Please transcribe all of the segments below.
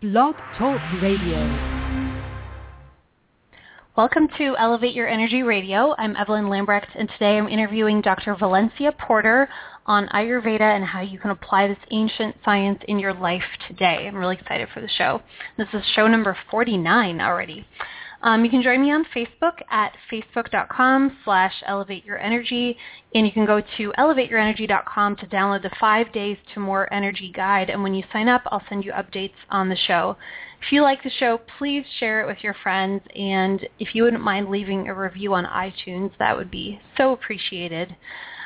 Blog Talk Radio. Welcome to Elevate Your Energy Radio. I'm Evelyn Lambrecht, and today I'm interviewing Dr. Valencia Porter on Ayurveda and how you can apply this ancient science in your life today. I'm really excited for the show. This is show number 49 already. You can join me on Facebook at facebook.com/elevate-your-energy, and you can go to elevateyourenergy.com to download the 5 Days to More Energy Guide, and when you sign up, I'll send you updates on the show. If you like the show, please share it with your friends, and if you wouldn't mind leaving a review on iTunes, that would be so appreciated.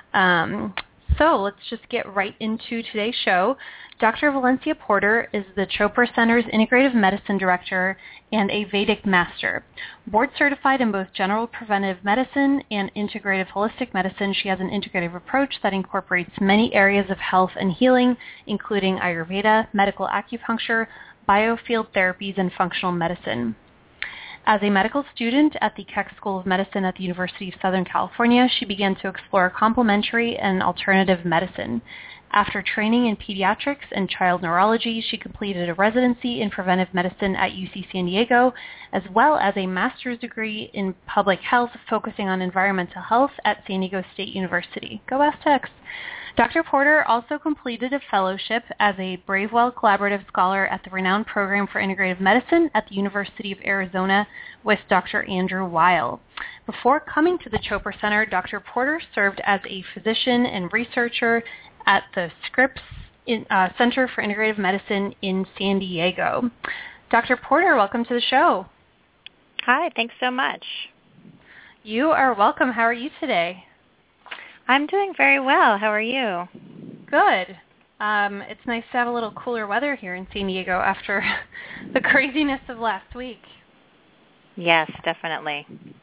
So let's just get right into today's show. Dr. Valencia Porter is the Chopra Center's Integrative Medicine Director and a Vedic Master. Board certified in both general preventive medicine and integrative holistic medicine, she has an integrative approach that incorporates many areas of health and healing, including Ayurveda, medical acupuncture, biofield therapies, and functional medicine. As a medical student at the Keck School of Medicine at the University of Southern California, she began to explore complementary and alternative medicine. After training in pediatrics and child neurology, she completed a residency in preventive medicine at UC San Diego, as well as a master's degree in public health focusing on environmental health at San Diego State University. Go Aztecs! Dr. Porter also completed a fellowship as a Bravewell Collaborative Scholar at the renowned Program for Integrative Medicine at the University of Arizona with Dr. Andrew Weil. Before coming to the Chopra Center, Dr. Porter served as a physician and researcher at the Scripps Center for Integrative Medicine in San Diego. Dr. Porter, welcome to the show. Hi, thanks so much. You are welcome. How are you today? I'm doing very well. How are you? Good. It's nice to have a little cooler weather here in San Diego after the craziness of last week. Yes, definitely.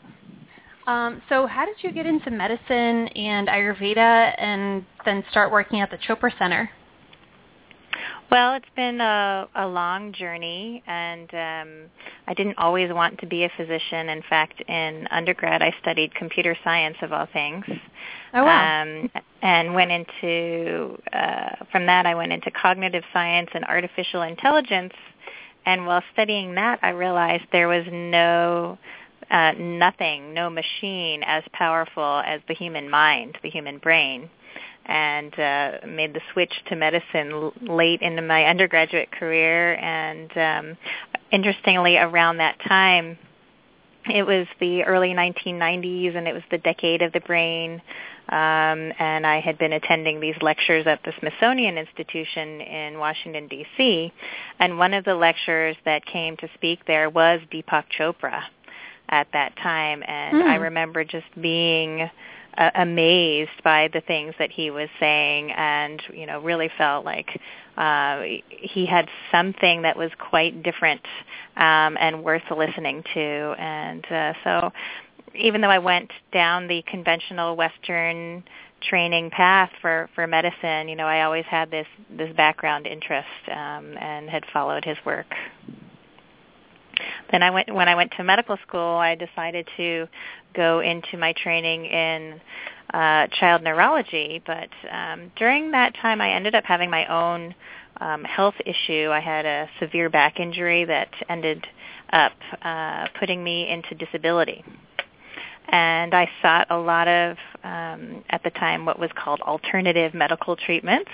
So how did you get into medicine and Ayurveda and then start working at the Chopra Center? Well, it's been a long journey, and I didn't always want to be a physician. In fact, in undergrad, I studied computer science, of all things. Oh, wow. And went into, from that, I went into cognitive science and artificial intelligence. And while studying that, I realized there was no machine as powerful as the human mind, the human brain, and made the switch to medicine late into my undergraduate career. And interestingly, around that time, it was the early 1990s, and it was the decade of the brain, and I had been attending these lectures at the Smithsonian Institution in Washington, D.C., and one of the lecturers that came to speak there was Deepak Chopra at that time, and I remember just being amazed by the things that he was saying, and really felt like he had something that was quite different and worth listening to. And so even though I went down the conventional Western training path for medicine, I always had this background interest and had followed his work. Then when I went to medical school, I decided to go into my training in child neurology. But during that time, I ended up having my own health issue. I had a severe back injury that ended up putting me into disability. And I sought a lot of, at the time, what was called alternative medical treatments,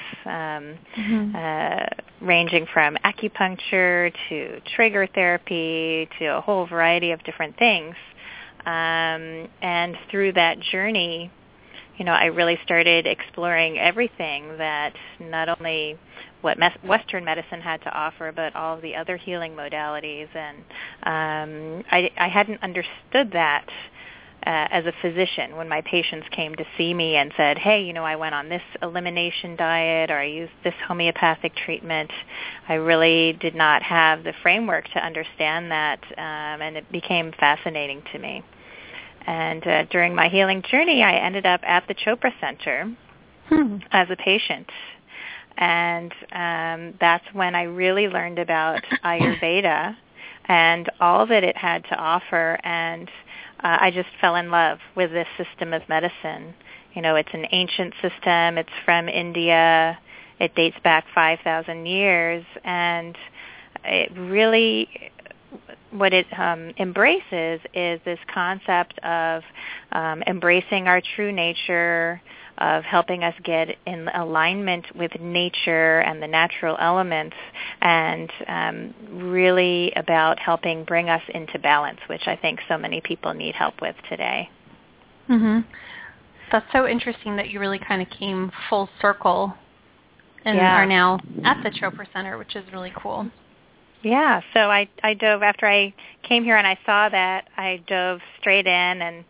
ranging from acupuncture to trigger therapy to a whole variety of different things. And through that journey, I really started exploring everything that not only what Western medicine had to offer, but all of the other healing modalities. And I hadn't understood that as a physician when my patients came to see me and said, hey, I went on this elimination diet, or I used this homeopathic treatment. I really did not have the framework to understand that, and it became fascinating to me. And during my healing journey, I ended up at the Chopra Center as a patient. And that's when I really learned about Ayurveda and all that it had to offer, and I just fell in love with this system of medicine. It's an ancient system. It's from India. It dates back 5,000 years, and it really, what it embraces is this concept of embracing our true nature, of helping us get in alignment with nature and the natural elements, and really about helping bring us into balance, which I think so many people need help with today. Mm-hmm. That's so interesting that you really kind of came full circle and are now at the Chopra Center, which is really cool. Yeah, so I dove, after I came here and I saw that, I dove straight in, and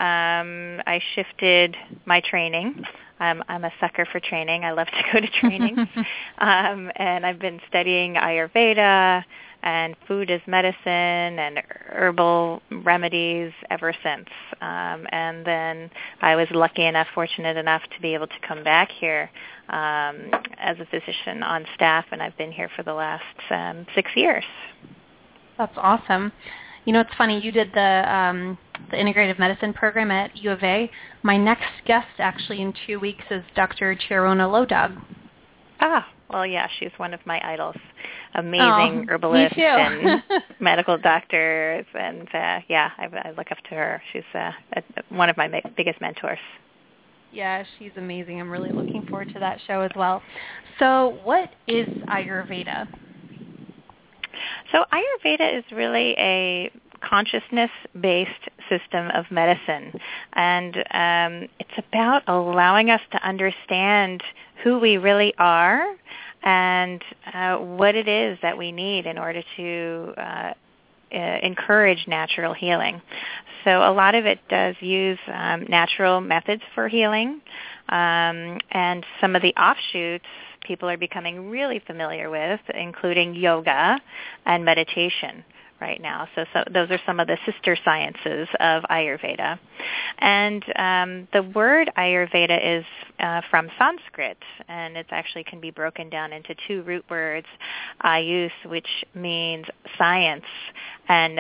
I shifted my training. I'm a sucker for training. I love to go to trainings. And I've been studying Ayurveda and food as medicine and herbal remedies ever since. And then I was fortunate enough to be able to come back here as a physician on staff, and I've been here for the last 6 years. That's awesome. You know, it's funny, you did the integrative medicine program at U of A. My next guest actually in 2 weeks is Dr. Chiarona Lodog. Ah, well, yeah, she's one of my idols. Amazing herbalist and medical doctors, and I look up to her. She's one of my biggest mentors. Yeah, she's amazing. I'm really looking forward to that show as well. So what is Ayurveda? So Ayurveda is really a consciousness-based system of medicine, and it's about allowing us to understand who we really are and what it is that we need in order to encourage natural healing. So a lot of it does use natural methods for healing, and some of the offshoots people are becoming really familiar with, including yoga and meditation right now. So those are some of the sister sciences of Ayurveda. And the word Ayurveda is from Sanskrit, and it actually can be broken down into two root words, Ayus, which means science, and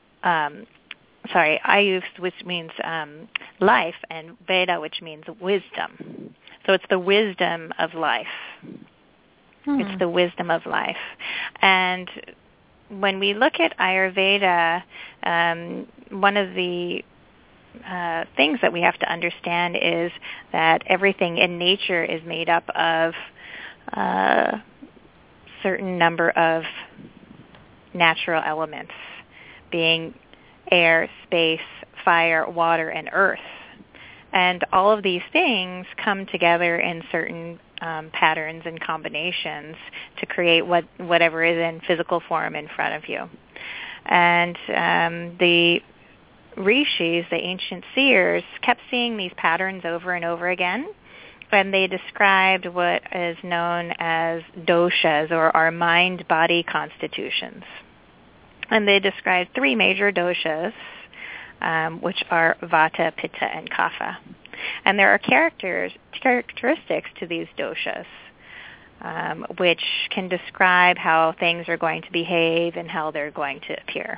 Ayus, which means life, and Veda, which means wisdom. So it's the wisdom of life. It's the wisdom of life. And when we look at Ayurveda, one of the things that we have to understand is that everything in nature is made up of a certain number of natural elements, being air, space, fire, water, and earth. And all of these things come together in certain patterns and combinations to create whatever is in physical form in front of you. And the rishis, the ancient seers, kept seeing these patterns over and over again, and they described what is known as doshas, or our mind-body constitutions. And they described three major doshas, which are Vata, Pitta, and Kapha. And there are characteristics to these doshas, which can describe how things are going to behave and how they're going to appear.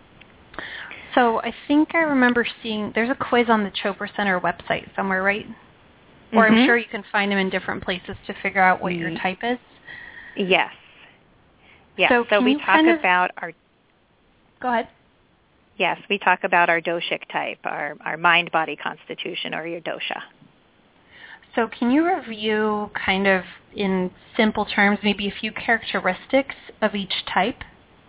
So I think I remember seeing, there's a quiz on the Chopra Center website somewhere, right? Or I'm sure you can find them in different places to figure out what your type is. Yes. Yeah. So we talk about our... Go ahead. Yes, we talk about our doshic type, our mind-body constitution, or your dosha. So can you review, kind of in simple terms, maybe a few characteristics of each type?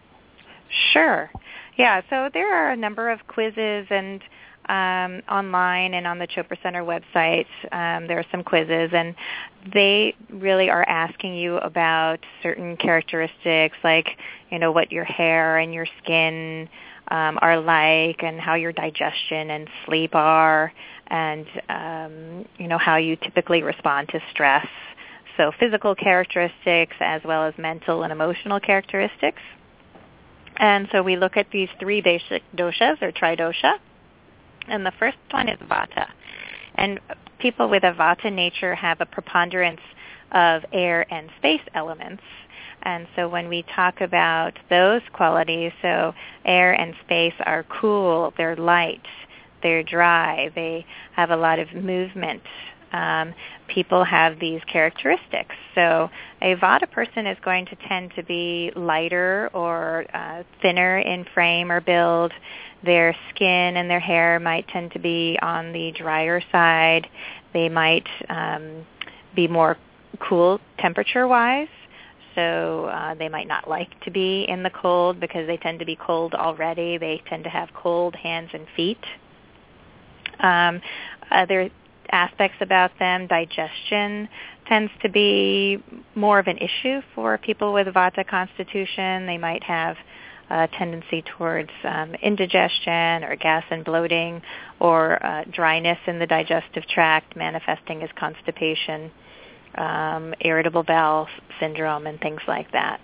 Sure. Yeah, so there are a number of quizzes and online and on the Chopra Center website. There are some quizzes, and they really are asking you about certain characteristics, like, what your hair and your skin are like, and how your digestion and sleep are, and how you typically respond to stress. So physical characteristics as well as mental and emotional characteristics. And so we look at these three basic doshas, or tridosha, and the first one is Vata. And people with a Vata nature have a preponderance of air and space elements. And so when we talk about those qualities, so air and space are cool, they're light, they're dry, they have a lot of movement, people have these characteristics. So a Vata person is going to tend to be lighter or thinner in frame or build. Their skin and their hair might tend to be on the drier side. They might be more cool temperature-wise. So they might not like to be in the cold because they tend to be cold already. They tend to have cold hands and feet. Other aspects about them, digestion tends to be more of an issue for people with Vata constitution. They might have a tendency towards indigestion or gas and bloating or dryness in the digestive tract manifesting as constipation, irritable bowel syndrome, and things like that.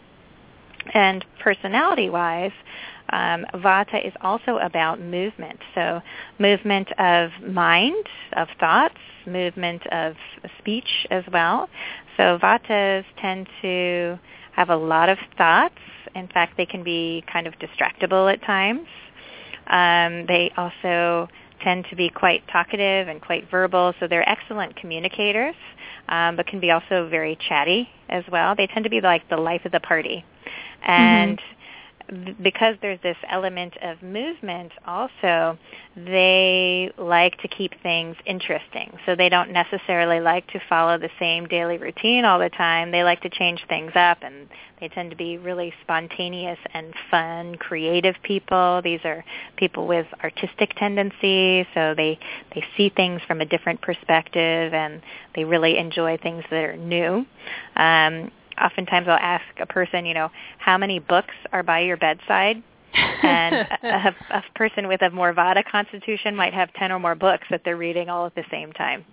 And personality-wise, Vata is also about movement. So movement of mind, of thoughts, movement of speech as well. So Vatas tend to have a lot of thoughts. In fact, they can be kind of distractible at times. They also tend to be quite talkative and quite verbal, so they're excellent communicators, but can be also very chatty as well. They tend to be like the life of the party. And because there's this element of movement also, they like to keep things interesting. So they don't necessarily like to follow the same daily routine all the time. They like to change things up, and they tend to be really spontaneous and fun, creative people. These are people with artistic tendencies, so they see things from a different perspective, and they really enjoy things that are new. Oftentimes I'll ask a person, how many books are by your bedside? And a person with a more Vata constitution might have 10 or more books that they're reading all at the same time.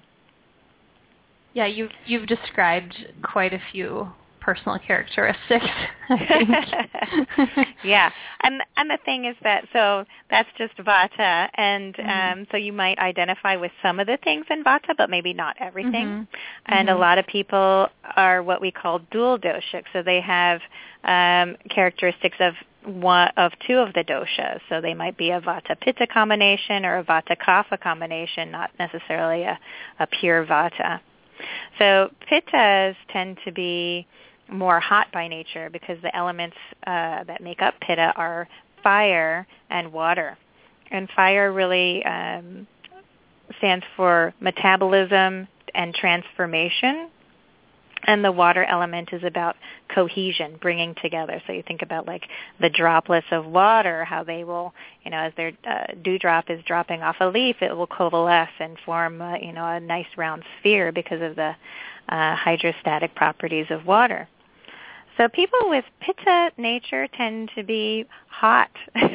Yeah, you've described quite a few personal characteristics, I think. Yeah, and the thing is that, so that's just Vata, and so you might identify with some of the things in Vata, but maybe not everything. And a lot of people are what we call dual doshic, so they have characteristics of two of the doshas. So they might be a Vata-Pitta combination or a Vata-Kapha combination, not necessarily a pure Vata. So Pittas tend to be more hot by nature because the elements that make up Pitta are fire and water. And fire really stands for metabolism and transformation. And the water element is about cohesion, bringing together. So you think about like the droplets of water, how they will, as their dewdrop is dropping off a leaf, it will coalesce and form, a nice round sphere because of the hydrostatic properties of water. So people with Pitta nature tend to be hot.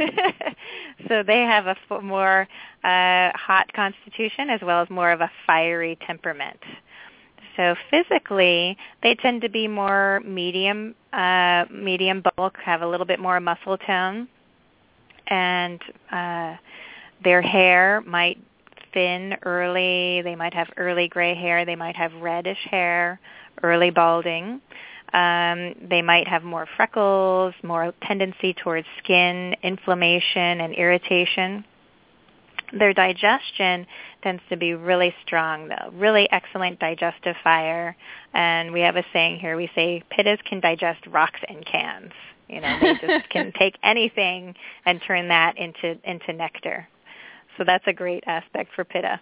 So they have a more hot constitution as well as more of a fiery temperament. So physically, they tend to be more medium bulk, have a little bit more muscle tone, and their hair might thin early. They might have early gray hair. They might have reddish hair, early balding. They might have more freckles, more tendency towards skin inflammation and irritation. Their digestion tends to be really strong, though, really excellent digestive fire. And we have a saying here, we say Pittas can digest rocks in cans. They just can take anything and turn that into nectar. So that's a great aspect for Pitta.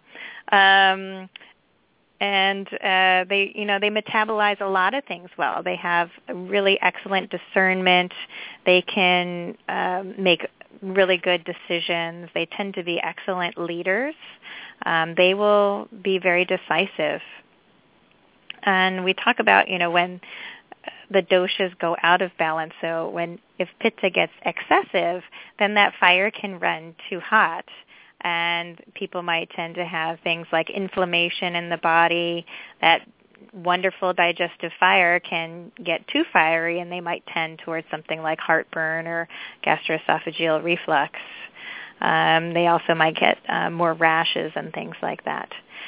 And they metabolize a lot of things well. They have a really excellent discernment. They can make really good decisions. They tend to be excellent leaders. They will be very decisive. And we talk about, when the doshas go out of balance. So if Pitta gets excessive, then that fire can run too hot. And people might tend to have things like inflammation in the body. That wonderful digestive fire can get too fiery, and they might tend towards something like heartburn or gastroesophageal reflux. They also might get more rashes and things like that.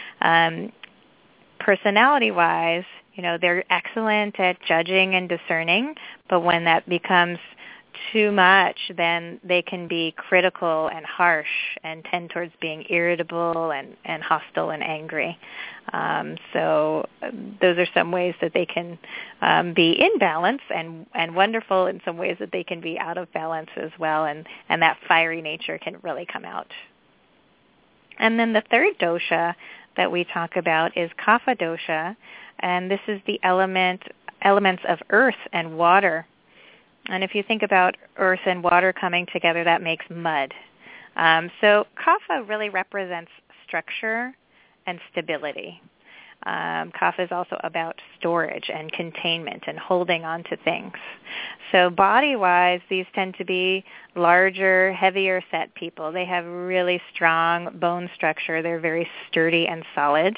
Personality-wise, they're excellent at judging and discerning, but when that becomes too much, then they can be critical and harsh and tend towards being irritable and hostile and angry. So those are some ways that they can be in balance and wonderful, in some ways that they can be out of balance as well, and that fiery nature can really come out. And then the third dosha that we talk about is Kapha dosha, and this is the elements of earth and water. And if you think about earth and water coming together, that makes mud. So Kapha really represents structure and stability. Kapha is also about storage and containment and holding on to things. So body-wise, these tend to be larger, heavier set people. They have really strong bone structure. They're very sturdy and solid.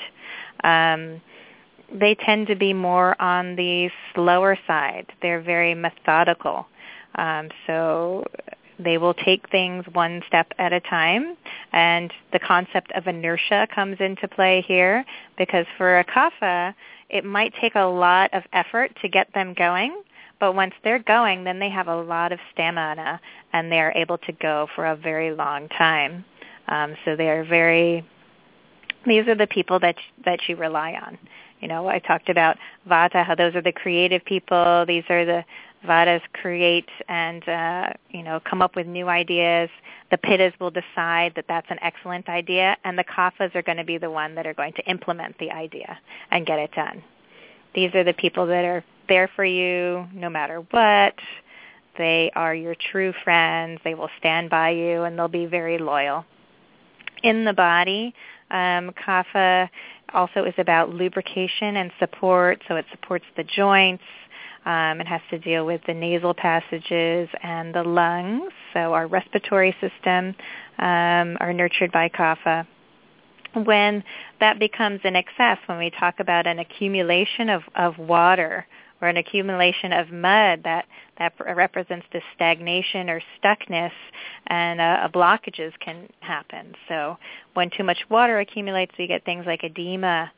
They tend to be more on the slower side. They're very methodical. So they will take things one step at a time, and the concept of inertia comes into play here, because for a Kapha, it might take a lot of effort to get them going, but once they're going, then they have a lot of stamina, and they're able to go for a very long time. So they are these are the people that you rely on. You know, I talked about Vata, how those are the creative people. These are the Vatas create and, come up with new ideas. The Pittas will decide that that's an excellent idea, and the Kaphas are going to be the one that are going to implement the idea and get it done. These are the people that are there for you no matter what. They are your true friends. They will stand by you, and they'll be very loyal. In the body, Kapha also is about lubrication and support, so it supports the joints. It has to deal with the nasal passages and the lungs, so our respiratory system are nurtured by Kapha. When that becomes in excess, when we talk about an accumulation of water or an accumulation of mud, that represents the stagnation or stuckness, and blockages can happen. So when too much water accumulates, we get things like edema,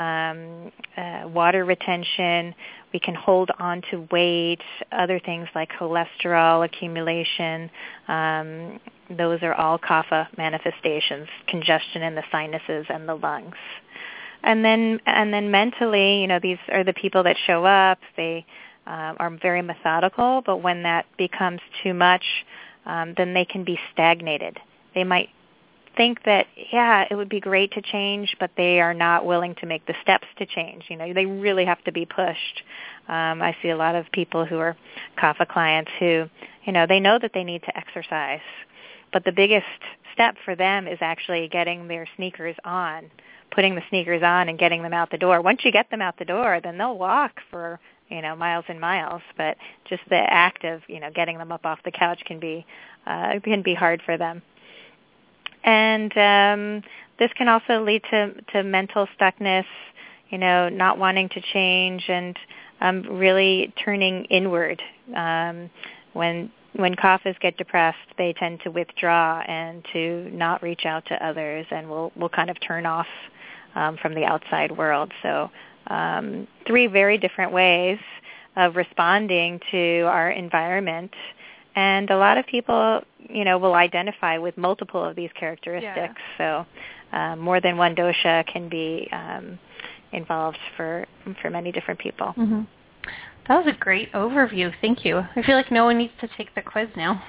water retention. We can hold on to weight, other things like cholesterol accumulation. Those are all Kapha manifestations, congestion in the sinuses and the lungs. And then mentally, these are the people that show up. They are very methodical, but when that becomes too much, then they can be stagnated. They might think that, it would be great to change, but they are not willing to make the steps to change. They really have to be pushed. I see a lot of people who are Kapha clients who, they know that they need to exercise, but the biggest step for them is actually getting their sneakers on, putting the sneakers on and getting them out the door. Once you get them out the door, then they'll walk for, miles and miles, but just the act of, getting them up off the couch can be hard for them. And this can also lead to mental stuckness, not wanting to change, and really turning inward. When Kaphas get depressed, they tend to withdraw and to not reach out to others, and will kind of turn off from the outside world. So 3 very different ways of responding to our environment. And a lot of people, will identify with multiple of these characteristics. Yeah. So more than one dosha can be involved for many different people. Mm-hmm. That was a great overview. Thank you. I feel like no one needs to take the quiz now.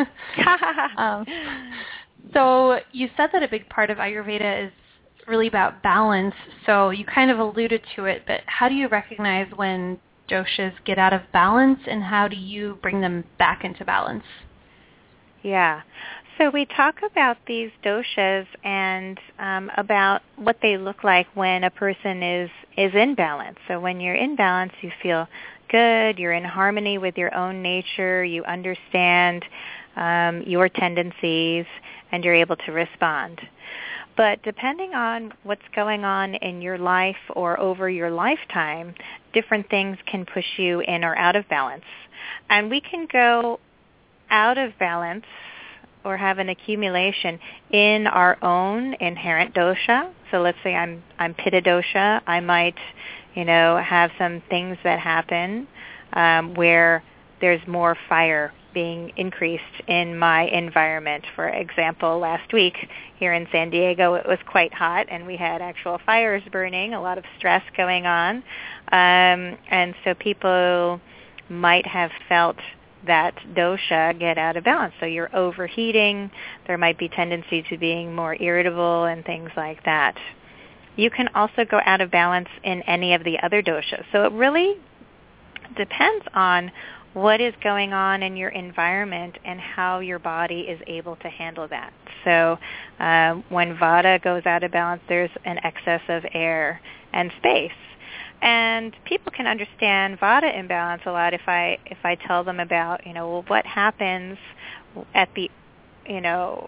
So you said that a big part of Ayurveda is really about balance. So you kind of alluded to it, but how do you recognize when doshas get out of balance, and how do you bring them back into balance? Yeah. So we talk about these doshas and about what they look like when a person is in balance. So when you're in balance, you feel good, you're in harmony with your own nature, you understand your tendencies, and you're able to respond. But depending on what's going on in your life or over your lifetime, different things can push you in or out of balance. And we can go out of balance or have an accumulation in our own inherent dosha. So let's say I'm Pitta dosha. I might, have some things that happen where there's more fire being increased in my environment. For example, last week here in San Diego, it was quite hot, and we had actual fires burning, a lot of stress going on. And so people might have felt that dosha get out of balance. So you're overheating. There might be tendency to being more irritable and things like that. You can also go out of balance in any of the other doshas. So it really depends on what is going on in your environment and how your body is able to handle that. So when Vata goes out of balance, there's an excess of air and space. And people can understand Vata imbalance a lot if I tell them about, well, what happens at the, in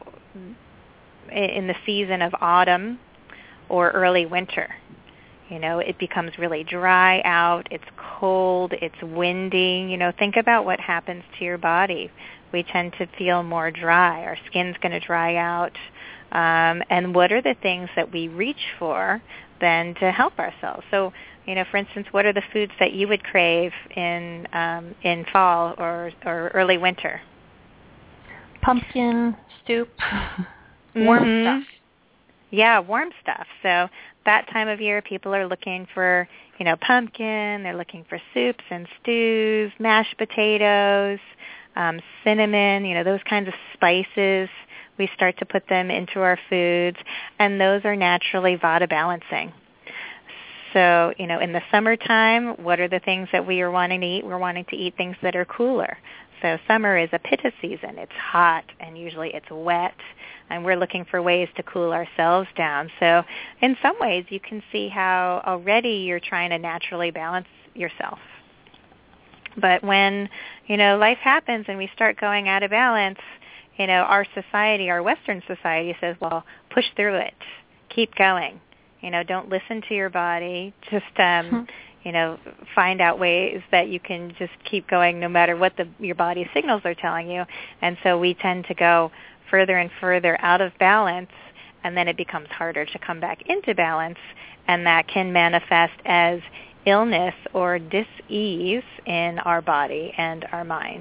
the season of autumn or early winter. It becomes really dry out, it's cold, it's windy. Think about what happens to your body. We tend to feel more dry. Our skin's going to dry out. And what are the things that we reach for then to help ourselves? So, for instance, what are the foods that you would crave in fall or early winter? Pumpkin soup, warm stuff. Yeah, warm stuff. So that time of year, people are looking for, pumpkin. They're looking for soups and stews, mashed potatoes, cinnamon, those kinds of spices. We start to put them into our foods, and those are naturally Vata balancing. So, in the summertime, what are the things that we are wanting to eat? We're wanting to eat things that are cooler. So summer is a pitta season. It's hot, and usually it's wet, and we're looking for ways to cool ourselves down. So in some ways, you can see how already you're trying to naturally balance yourself. But when, life happens and we start going out of balance, our society, our Western society says, well, push through it. Keep going. Don't listen to your body. Just, find out ways that you can just keep going no matter what your body signals are telling you. And so we tend to go further and further out of balance, and then it becomes harder to come back into balance, and that can manifest as illness or dis-ease in our body and our mind.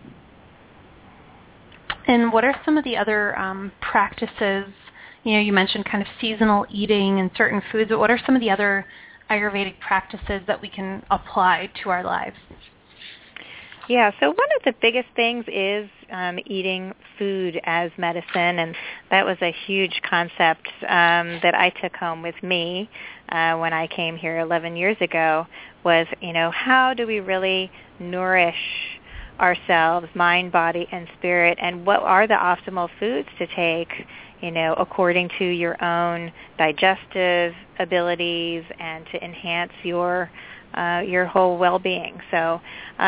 And what are some of the other practices? You mentioned kind of seasonal eating and certain foods, but what are some of the other Ayurvedic practices that we can apply to our lives? Yeah, so one of the biggest things is eating food as medicine, and that was a huge concept that I took home with me when I came here 11 years ago, was, how do we really nourish ourselves, mind, body, and spirit, and what are the optimal foods to take, according to your own digestive abilities and to enhance your whole well-being. So,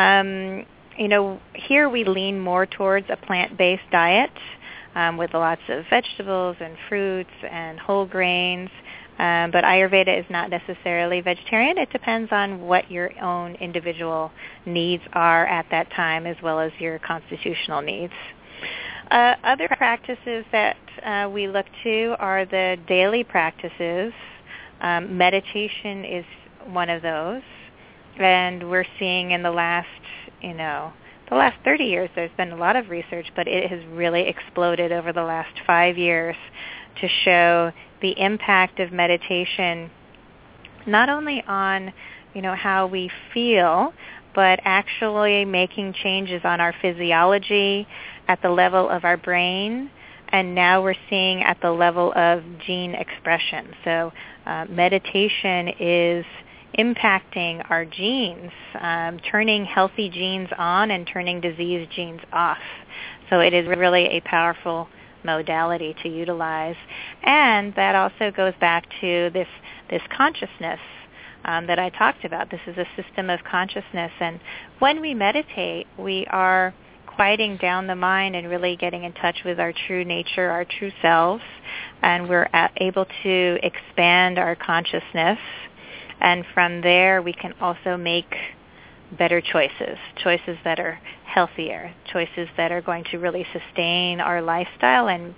here we lean more towards a plant-based diet with lots of vegetables and fruits and whole grains. But Ayurveda is not necessarily vegetarian. It depends on what your own individual needs are at that time, as well as your constitutional needs. Other practices that we look to are the daily practices. Meditation is one of those. And we're seeing in the last 30 years, there's been a lot of research, but it has really exploded over the last 5 years to show the impact of meditation not only on, how we feel, but actually making changes on our physiology at the level of our brain, and now we're seeing at the level of gene expression. So meditation is impacting our genes, turning healthy genes on and turning diseased genes off. So it is really a powerful modality to utilize. And that also goes back to this consciousness that I talked about. This is a system of consciousness. And when we meditate, we are quieting down the mind and really getting in touch with our true nature, our true selves. And we're able to expand our consciousness. And from there, we can also make better choices that are healthier, choices that are going to really sustain our lifestyle. And,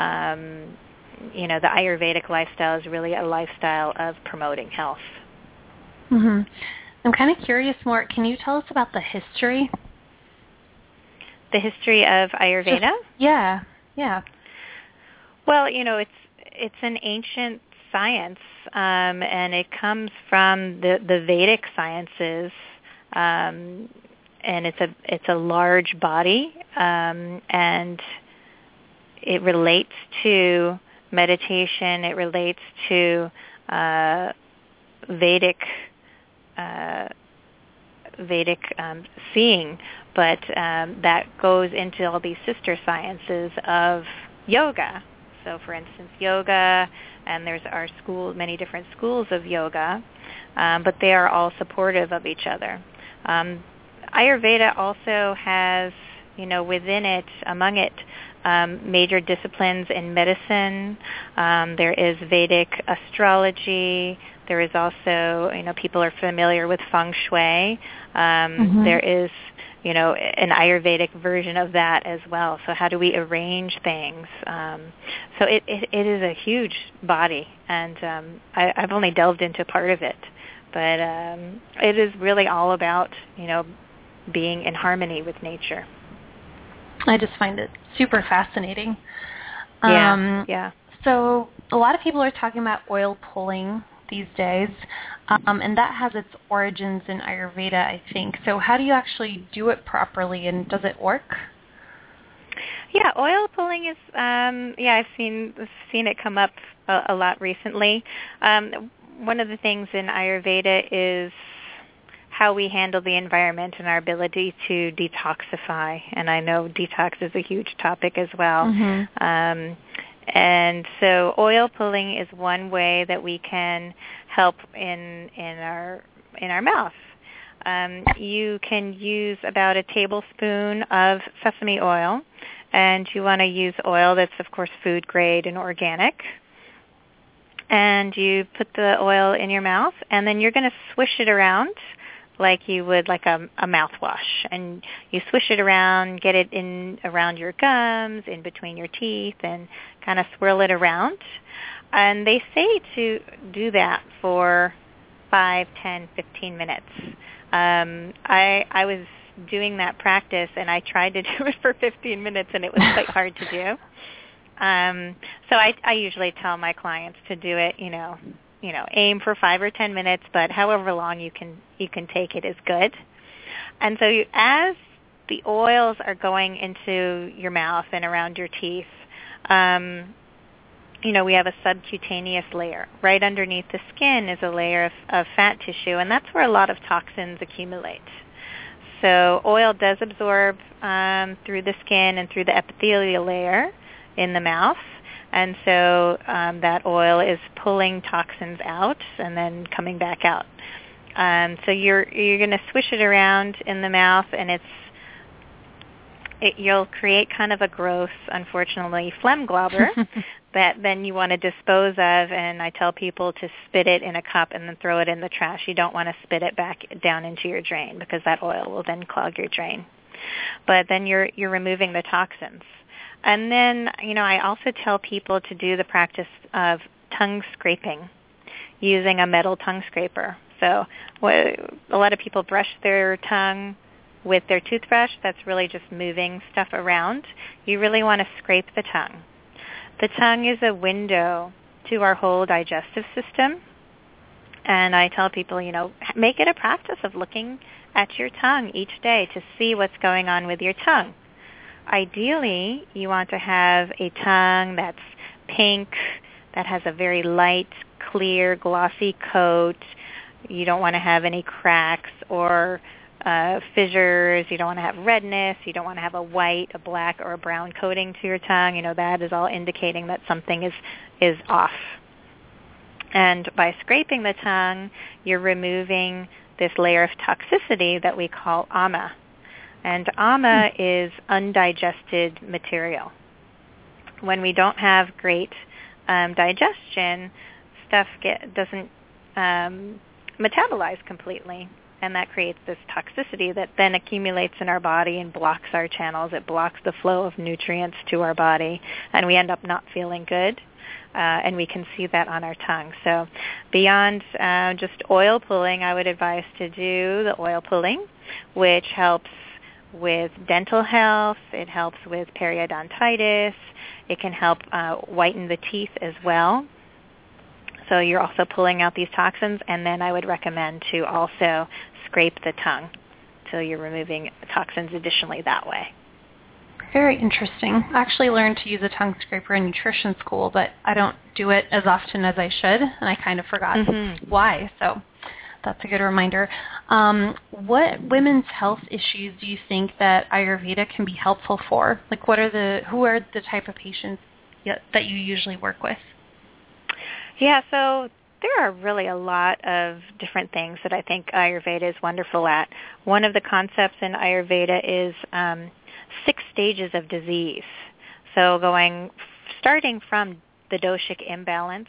the Ayurvedic lifestyle is really a lifestyle of promoting health. Mm-hmm. I'm kind of curious, Mort, can you tell us about the history? The history of Ayurveda? Yeah. Well, it's an ancient science, and it comes from the Vedic sciences, and it's a large body, and it relates to meditation. It relates to Vedic seeing, but that goes into all these sister sciences of yoga. So, for instance, yoga, and there's many different schools of yoga, but they are all supportive of each other. Ayurveda also has, within it, among it, major disciplines in medicine. There is Vedic astrology. There is also, people are familiar with feng shui. There is, an Ayurvedic version of that as well. So how do we arrange things? So it is a huge body, and I've only delved into part of it. But it is really all about, being in harmony with nature. I just find it super fascinating. Yeah. So a lot of people are talking about oil pulling these days, and that has its origins in Ayurveda, I think. So how do you actually do it properly, and does it work? Yeah, oil pulling is, I've seen it come up a lot recently. One of the things in Ayurveda is how we handle the environment and our ability to detoxify. And I know detox is a huge topic as well. And so oil pulling is one way that we can help in our mouth. You can use about a tablespoon of sesame oil, and you want to use oil that's, of course, food grade and organic. And you put the oil in your mouth, and then you're going to swish it around like you would like a mouthwash. And you swish it around, get it in around your gums, in between your teeth, and kind of swirl it around. And they say to do that for 5, 10, 15 minutes. I was doing that practice, and I tried to do it for 15 minutes, and it was quite hard to do. So I usually tell my clients to do it, aim for 5 or 10 minutes, but however long you can take it is good. And so as the oils are going into your mouth and around your teeth, we have a subcutaneous layer. Right underneath the skin is a layer of fat tissue, and that's where a lot of toxins accumulate. So oil does absorb through the skin and through the epithelial layer in the mouth, and so that oil is pulling toxins out and then coming back out. So you're going to swish it around in the mouth, and you'll create kind of a gross, unfortunately, phlegm globber that then you want to dispose of, and I tell people to spit it in a cup and then throw it in the trash. You don't want to spit it back down into your drain because that oil will then clog your drain. But then you're removing the toxins. And then, I also tell people to do the practice of tongue scraping using a metal tongue scraper. So a lot of people brush their tongue with their toothbrush. That's really just moving stuff around. You really want to scrape the tongue. The tongue is a window to our whole digestive system. And I tell people, make it a practice of looking at your tongue each day to see what's going on with your tongue. Ideally, you want to have a tongue that's pink, that has a very light, clear, glossy coat. You don't want to have any cracks or fissures. You don't want to have redness. You don't want to have a white, a black, or a brown coating to your tongue. That is all indicating that something is off. And by scraping the tongue, you're removing this layer of toxicity that we call ama. And ama is undigested material. When we don't have great digestion, stuff doesn't metabolize completely, and that creates this toxicity that then accumulates in our body and blocks our channels. It blocks the flow of nutrients to our body, and we end up not feeling good, and we can see that on our tongue. So beyond just oil pulling, I would advise to do the oil pulling, which helps with dental health. It helps with periodontitis. It can help whiten the teeth as well. So you're also pulling out these toxins, and then I would recommend to also scrape the tongue. So you're removing toxins additionally that way. Very interesting. I actually learned to use a tongue scraper in nutrition school, but I don't do it as often as I should, and I kind of forgot why. So that's a good reminder. What women's health issues do you think that Ayurveda can be helpful for? Like, who are the type of patients that you usually work with? Yeah, so there are really a lot of different things that I think Ayurveda is wonderful at. One of the concepts in Ayurveda is 6 stages of disease. So starting from the doshic imbalance,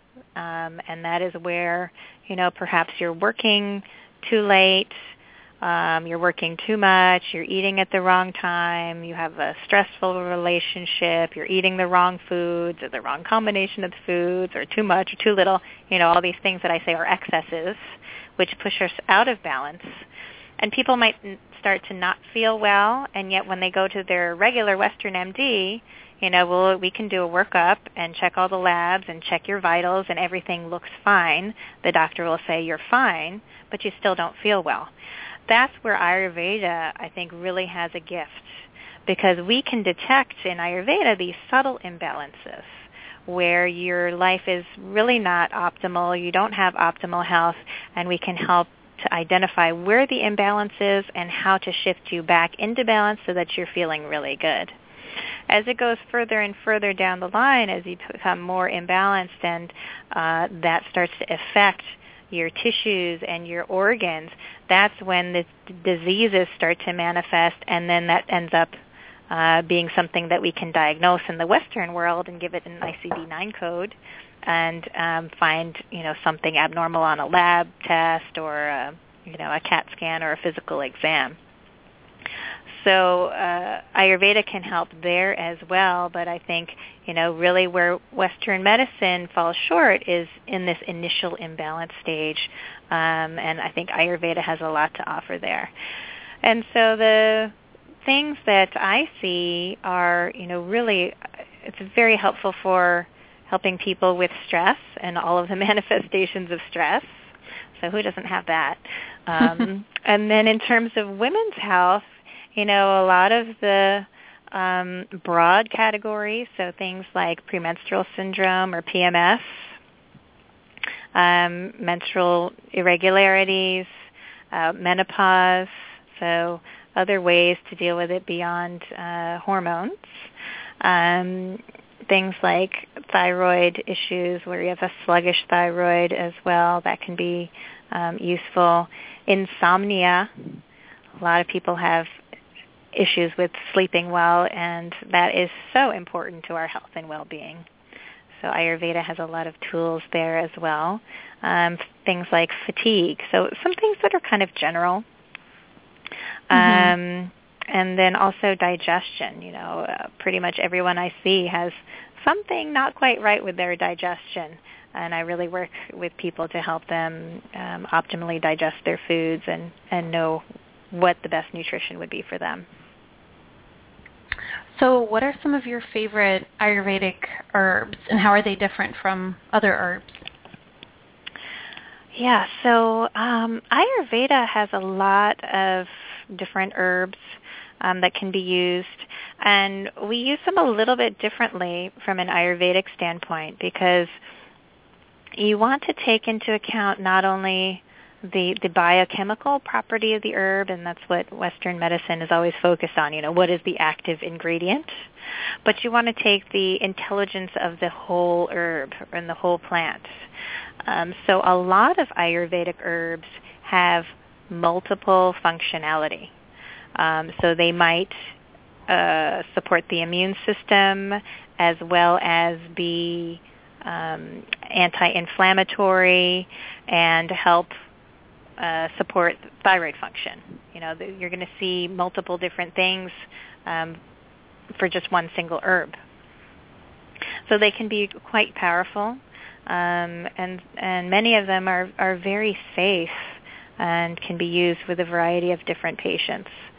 and that is where, perhaps you're working too late, you're working too much, you're eating at the wrong time, you have a stressful relationship, you're eating the wrong foods or the wrong combination of foods or too much or too little, all these things that I say are excesses, which push us out of balance. And people might start to not feel well, and yet when they go to their regular Western MD, we can do a workup and check all the labs and check your vitals, and everything looks fine. The doctor will say you're fine, but you still don't feel well. That's where Ayurveda, I think, really has a gift, because we can detect in Ayurveda these subtle imbalances where your life is really not optimal, you don't have optimal health, and we can help to identify where the imbalance is and how to shift you back into balance so that you're feeling really good. As it goes further and further down the line, as you become more imbalanced and that starts to affect your tissues and your organs, that's when the diseases start to manifest, and then that ends up being something that we can diagnose in the Western world and give it an ICD-9 code and find, something abnormal on a lab test or, a CAT scan or a physical exam. So Ayurveda can help there as well, but I think, really where Western medicine falls short is in this initial imbalance stage, and I think Ayurveda has a lot to offer there. And so the things that I see are, really, it's very helpful for helping people with stress and all of the manifestations of stress. So who doesn't have that? And then in terms of women's health, a lot of the broad categories, so things like premenstrual syndrome or PMS, menstrual irregularities, menopause, so other ways to deal with it beyond hormones. Things like thyroid issues where you have a sluggish thyroid as well, that can be useful. Insomnia, a lot of people have issues with sleeping well, and that is so important to our health and well-being. So Ayurveda has a lot of tools there as well. Things like fatigue, so some things that are kind of general. And then also digestion. Pretty much everyone I see has something not quite right with their digestion, and I really work with people to help them optimally digest their foods and know what the best nutrition would be for them. So what are some of your favorite Ayurvedic herbs, and how are they different from other herbs? Yeah, so Ayurveda has a lot of different herbs that can be used, and we use them a little bit differently from an Ayurvedic standpoint, because you want to take into account not only the biochemical property of the herb, and that's what Western medicine is always focused on, what is the active ingredient, but you want to take the intelligence of the whole herb and the whole plant. So a lot of Ayurvedic herbs have multiple functionality. So they might support the immune system as well as be anti-inflammatory and help support thyroid function. You're going to see multiple different things for just one single herb. So they can be quite powerful, and many of them are very safe and can be used with a variety of different patients.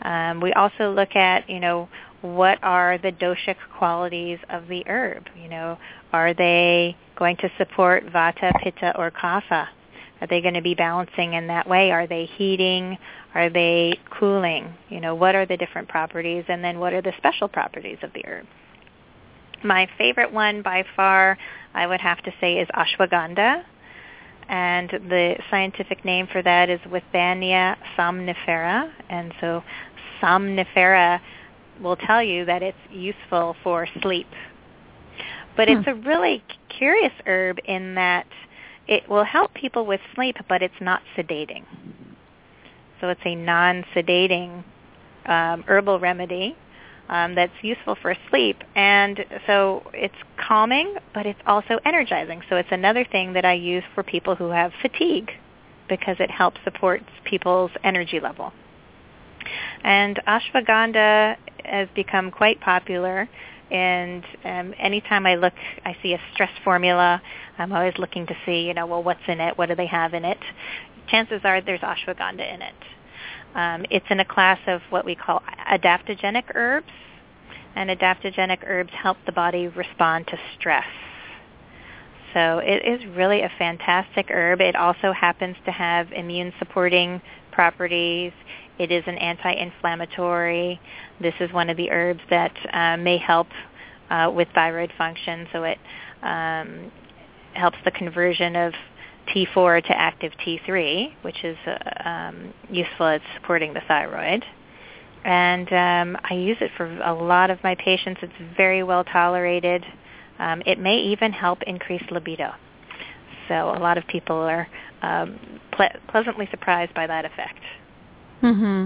We also look at, what are the doshic qualities of the herb? Are they going to support vata, pitta, or kapha? Are they going to be balancing in that way? Are they heating? Are they cooling? What are the different properties? And then what are the special properties of the herb? My favorite one by far, I would have to say, is ashwagandha. And the scientific name for that is Withania somnifera. And so somnifera will tell you that it's useful for sleep. But it's a really curious herb in that it will help people with sleep, but it's not sedating. So it's a non-sedating herbal remedy that's useful for sleep. And so it's calming, but it's also energizing. So it's another thing that I use for people who have fatigue because it helps support people's energy level. And ashwagandha has become quite popular. And anytime I see a stress formula, I'm always looking to see, what's in it? What do they have in it? Chances are there's ashwagandha in it. It's in a class of what we call adaptogenic herbs, and adaptogenic herbs help the body respond to stress. So it is really a fantastic herb. It also happens to have immune-supporting properties. It is an anti-inflammatory. This is one of the herbs that may help with thyroid function, so it helps the conversion of T4 to active T3, which is useful at supporting the thyroid. And I use it for a lot of my patients. It's very well tolerated. It may even help increase libido. So a lot of people are pleasantly surprised by that effect. Mm-hmm.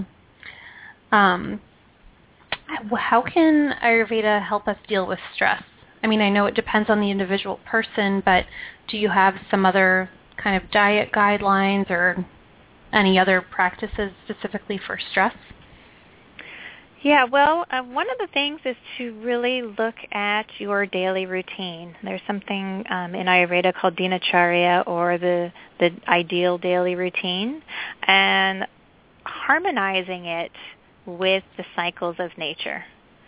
How can Ayurveda help us deal with stress? I mean, I know it depends on the individual person, but do you have some other kind of diet guidelines or any other practices specifically for stress? Yeah, well, one of the things is to really look at your daily routine. There's something in Ayurveda called dinacharya, or the ideal daily routine, and harmonizing it with the cycles of nature.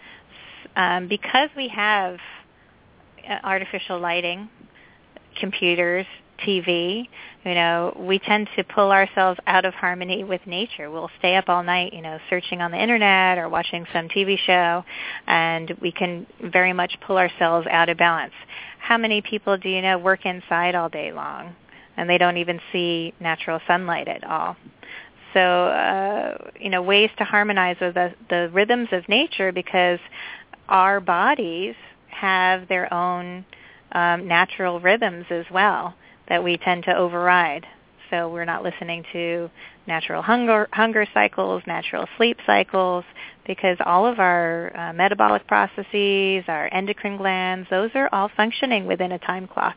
Because we have artificial lighting, computers, TV, we tend to pull ourselves out of harmony with nature. We'll stay up all night, searching on the internet or watching some TV show, and we can very much pull ourselves out of balance. How many people do you know work inside all day long, and they don't even see natural sunlight at all? So, ways to harmonize with the rhythms of nature, because our bodies have their own natural rhythms as well that we tend to override. So we're not listening to natural hunger cycles, natural sleep cycles, because all of our metabolic processes, our endocrine glands, those are all functioning within a time clock.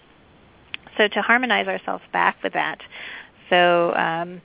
So to harmonize ourselves back with that. So,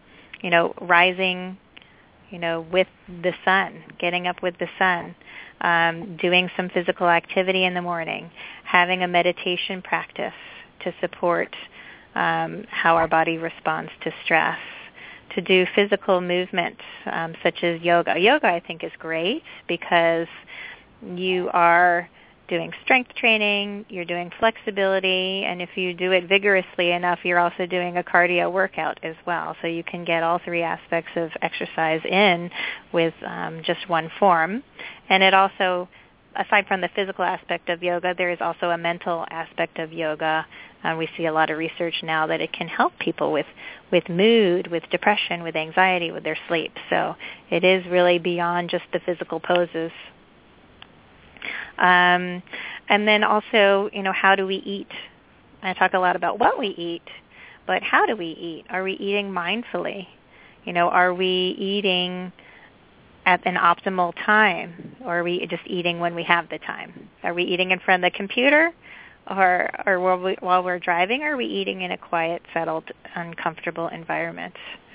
rising, with the sun, getting up with the sun, doing some physical activity in the morning, having a meditation practice to support how our body responds to stress, to do physical movement such as yoga. Yoga, I think, is great because you are doing strength training, you're doing flexibility, and if you do it vigorously enough, you're also doing a cardio workout as well. So you can get all three aspects of exercise in with just one form. And it also, aside from the physical aspect of yoga, there is also a mental aspect of yoga. We see a lot of research now that it can help people with mood, with depression, with anxiety, with their sleep. So it is really beyond just the physical poses. And then also, how do we eat? I talk a lot about what we eat, but how do we eat? Are we eating mindfully? Are we eating at an optimal time, or are we just eating when we have the time? Are we eating in front of the computer, or while we're driving, or are we eating in a quiet, settled, uncomfortable environment?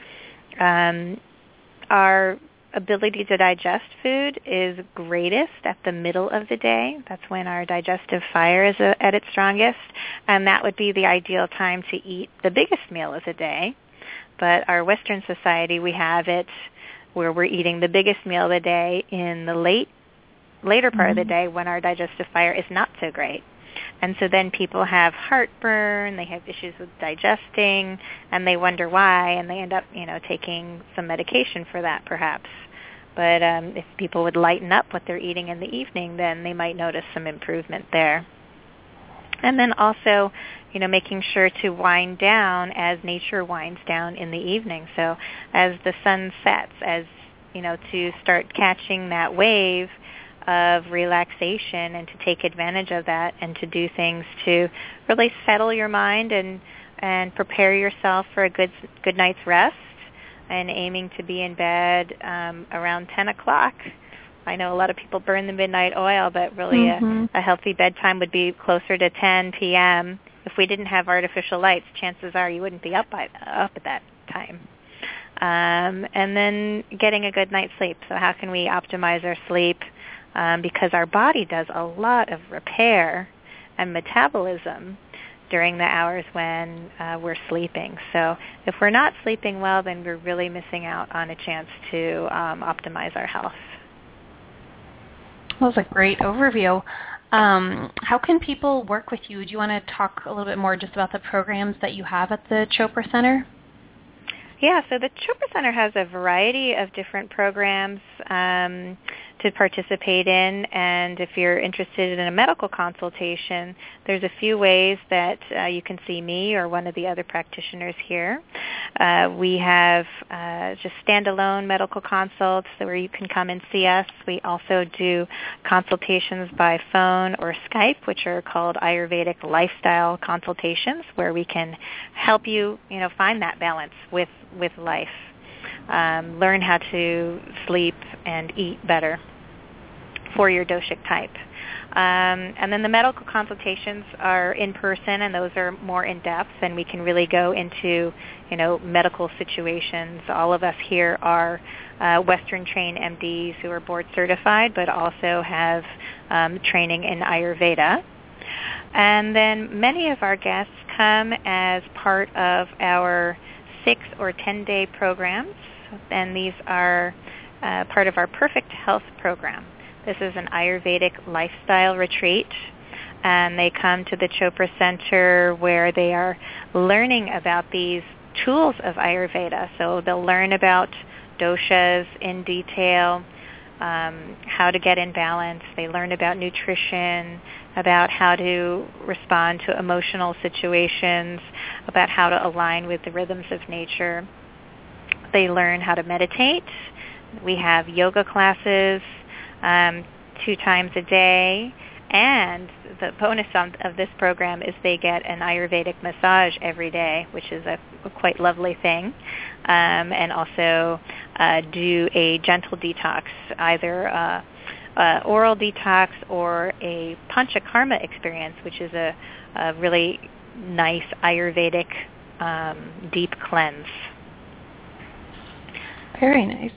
Our ability to digest food is greatest at the middle of the day. That's when our digestive fire is at its strongest, and that would be the ideal time to eat the biggest meal of the day. But our Western society, we have it where we're eating the biggest meal of the day in the later part of the day when our digestive fire is not so great. And so then people have heartburn, they have issues with digesting, and they wonder why, and they end up, taking some medication for that perhaps. But if people would lighten up what they're eating in the evening, then they might notice some improvement there. And then also, making sure to wind down as nature winds down in the evening. So as the sun sets, to start catching that wave of relaxation and to take advantage of that and to do things to really settle your mind and prepare yourself for a good night's rest, and aiming to be in bed around 10 o'clock. I know a lot of people burn the midnight oil, but really a healthy bedtime would be closer to 10 p.m. If we didn't have artificial lights, chances are you wouldn't be up at that time. And then getting a good night's sleep. So how can we optimize our sleep? Because our body does a lot of repair and metabolism during the hours when we're sleeping. So if we're not sleeping well, then we're really missing out on a chance to optimize our health. That was a great overview. How can people work with you? Do you want to talk a little bit more just about the programs that you have at the Chopra Center? Yeah, so the Chopra Center has a variety of different programs to participate in, and if you're interested in a medical consultation, there's a few ways that you can see me or one of the other practitioners here. We have just standalone medical consults where you can come and see us. We also do consultations by phone or Skype, which are called Ayurvedic lifestyle consultations, where we can help you, find that balance with life. Learn how to sleep and eat better for your doshic type. And then the medical consultations are in person, and those are more in-depth, and we can really go into, medical situations. All of us here are Western-trained MDs who are board certified, but also have training in Ayurveda. And then many of our guests come as part of our 6 or 10-day programs, and these are part of our Perfect Health program. This is an Ayurvedic lifestyle retreat, and they come to the Chopra Center where they are learning about these tools of Ayurveda. So they'll learn about doshas in detail, how to get in balance. They learn about nutrition, about how to respond to emotional situations, about how to align with the rhythms of nature. They learn how to meditate. We have yoga classes 2 times a day, and the bonus of this program is they get an Ayurvedic massage every day, which is a quite lovely thing, and also do a gentle detox, either oral detox or a panchakarma experience, which is a really nice Ayurvedic deep cleanse. Very nice.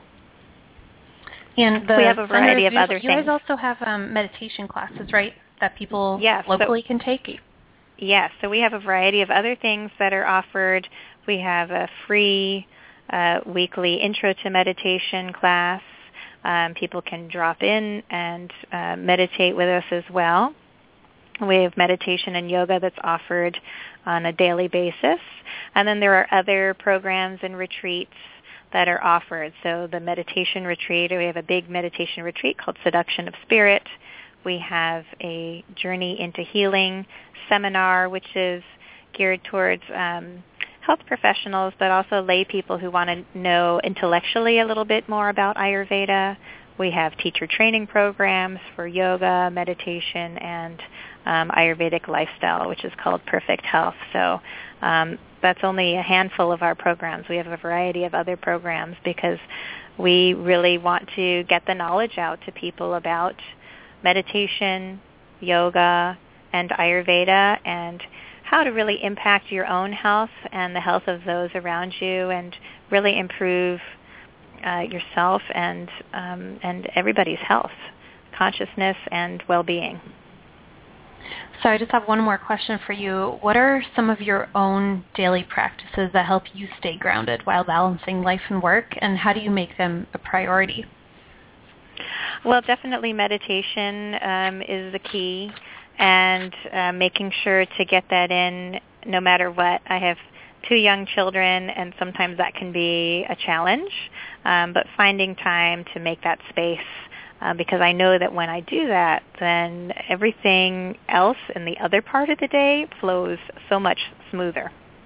And we have a variety of other things. You guys also have meditation classes, right, that people locally can take? Yes, so we have a variety of other things that are offered. We have a free weekly intro to meditation class. People can drop in and meditate with us as well. We have meditation and yoga that's offered on a daily basis. And then there are other programs and retreats that are offered. So the meditation retreat, we have a big meditation retreat called Seduction of Spirit. We have a Journey into Healing seminar, which is geared towards health professionals, but also lay people who want to know intellectually a little bit more about Ayurveda. We have teacher training programs for yoga, meditation, and Ayurvedic lifestyle, which is called Perfect Health. So that's only a handful of our programs. We have a variety of other programs because we really want to get the knowledge out to people about meditation, yoga, and Ayurveda, and how to really impact your own health and the health of those around you, and really improve yourself and everybody's health, consciousness, and well-being. So I just have one more question for you. What are some of your own daily practices that help you stay grounded while balancing life and work, and how do you make them a priority? Well, definitely meditation is the key, and making sure to get that in no matter what. I have 2 young children, and sometimes that can be a challenge, but finding time to make that space, because I know that when I do that, then everything else in the other part of the day flows so much smoother.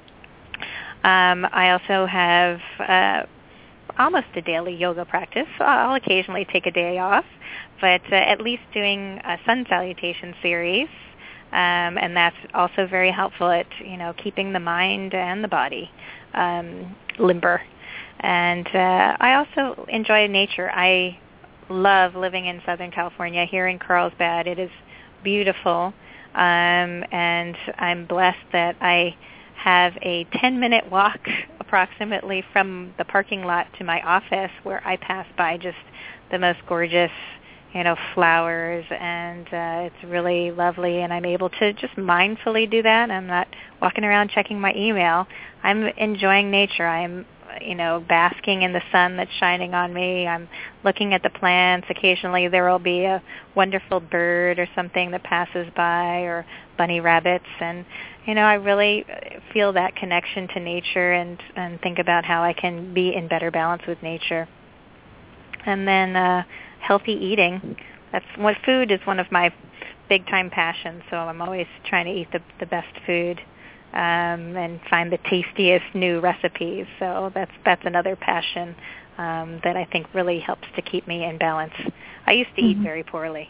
I also have almost a daily yoga practice. I'll occasionally take a day off, but at least doing a sun salutation series, and that's also very helpful at keeping the mind and the body limber. And I also enjoy nature. I love living in Southern California. Here in Carlsbad, it is beautiful, and I'm blessed that I have a 10-minute walk approximately from the parking lot to my office, where I pass by just the most gorgeous flowers, and it's really lovely, and I'm able to just mindfully do that. I'm not walking around checking my email. I'm enjoying nature. I'm basking in the sun that's shining on me. I'm looking at the plants. Occasionally there will be a wonderful bird or something that passes by, or bunny rabbits, and I really feel that connection to nature, and think about how I can be in better balance with nature. And then healthy eating. Food is one of my big time passions, so I'm always trying to eat the best food. And find the tastiest new recipes. So that's another passion that I think really helps to keep me in balance. I used to eat very poorly.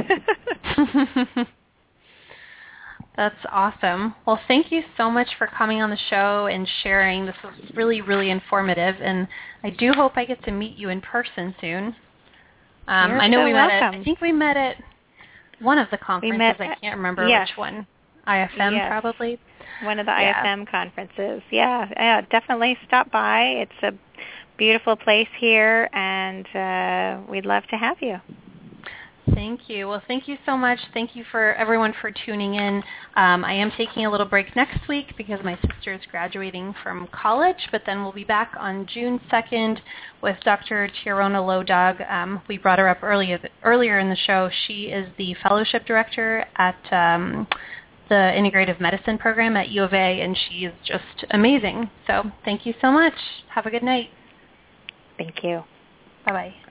That's awesome. Well, thank you so much for coming on the show and sharing. This was really, really informative, and I do hope I get to meet you in person soon. I know I think we met at one of the conferences. I can't remember which one. IFM probably. One of the IFM conferences. Yeah, definitely stop by. It's a beautiful place here, and we'd love to have you. Thank you. Well, thank you so much. Thank you for everyone for tuning in. I am taking a little break next week because my sister is graduating from college, but then we'll be back on June 2nd with Dr. Tiarona Lodog. We brought her up earlier in the show. She is the fellowship director at the Integrative Medicine program at U of A, and she is just amazing. So thank you so much. Have a good night. Thank you. Bye-bye.